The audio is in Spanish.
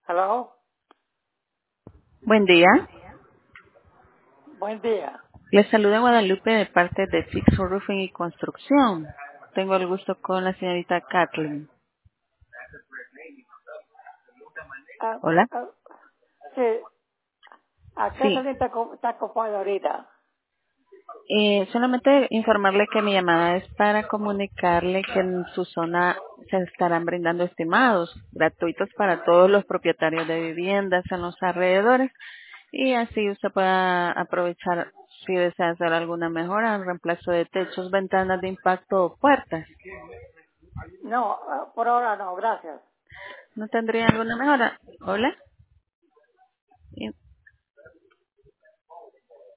Hello, Buen día. buen día. Les saluda Guadalupe de parte de Fix Roofing y Construcción. Tengo el gusto con la señorita Kathleen. Ah, Hola. ah, sí, acá Sí. también está ocupado ahorita. Solamente informarle que mi llamada es para comunicarle que en su zona se estarán brindando estimados gratuitos para todos los propietarios de viviendas en los alrededores y así usted pueda aprovechar si desea hacer alguna mejora en reemplazo de techos, ventanas de impacto o puertas. No, por ahora no, gracias. ¿No tendría alguna mejora? Hola.